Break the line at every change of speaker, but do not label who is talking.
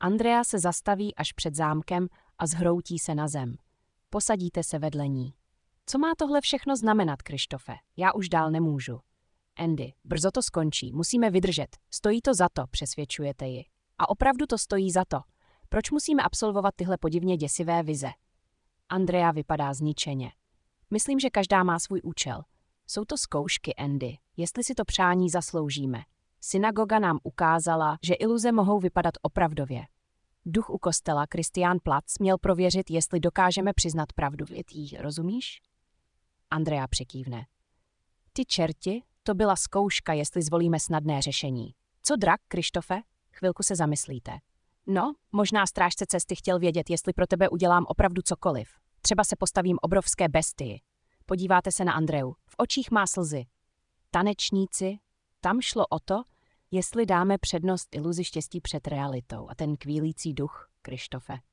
Andrea se zastaví až před zámkem a zhroutí se na zem. Posadíte se vedle ní. Co má tohle všechno znamenat, Krištofe? Já už dál nemůžu. Andy, brzo to skončí, musíme vydržet. Stojí to za to, přesvědčujete ji. A opravdu to stojí za to. Proč musíme absolvovat tyhle podivně děsivé vize? Andrea vypadá zničeně. Myslím, že každá má svůj účel. Jsou to zkoušky, Andy, jestli si to přání zasloužíme. Synagoga nám ukázala, že iluze mohou vypadat opravdově. Duch u kostela, Christian Platz, měl prověřit, jestli dokážeme přiznat pravdu větí, rozumíš? Andrea přikývne. Ty čerti, to byla zkouška, jestli zvolíme snadné řešení. Co drak, Krištofe? Chvilku se zamyslíte. No, možná strážce cesty chtěl vědět, jestli pro tebe udělám opravdu cokoliv. Třeba se postavím obrovské bestii. Podíváte se na Andreu. V očích má slzy. Tanečníci, tam šlo o to, jestli dáme přednost iluzi štěstí před realitou a ten kvílící duch, Krištofe.